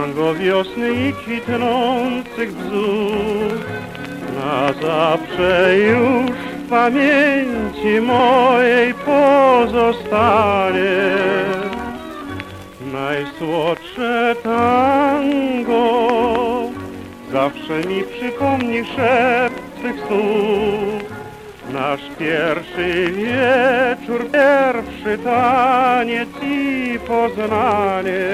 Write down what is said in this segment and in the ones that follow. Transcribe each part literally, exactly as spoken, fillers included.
tango wiosny i kwitnących bzów, na zawsze już w pamięci mojej pozostanie. Najsłodsze tango zawsze mi przypomni szept twych słów. Nasz pierwszy wieczór, pierwszy taniec i poznanie.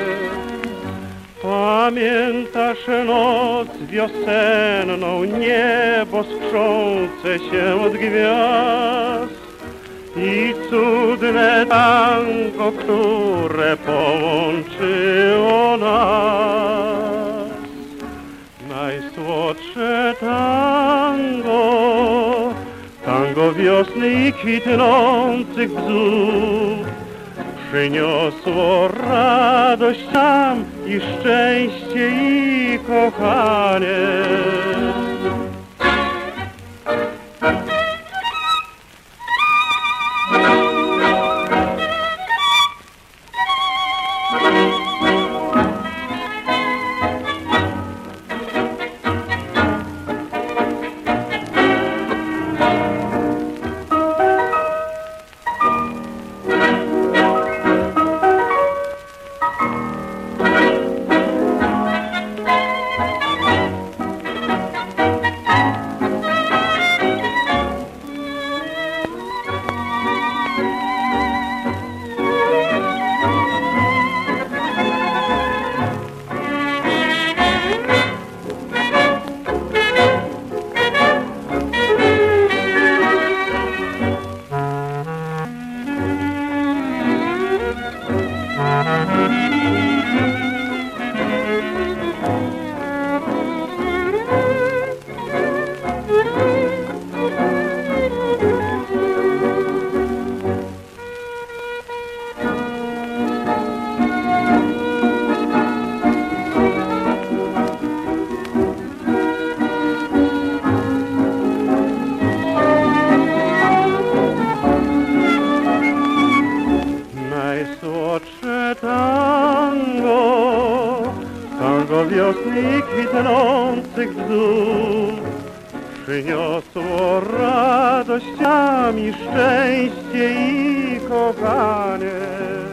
Pamiętasz noc wiosenną, niebo skrzące się od gwiazd i cudne tango, które połączyło nas. Najsłodsze tango, tango wiosny i kwitnących bzów, przyniosło radość nam i szczęście i kochanie. Najsłodsze tango, tango wiosny i kwitnących bzów, przyniosło radość nam i szczęście i kochanie.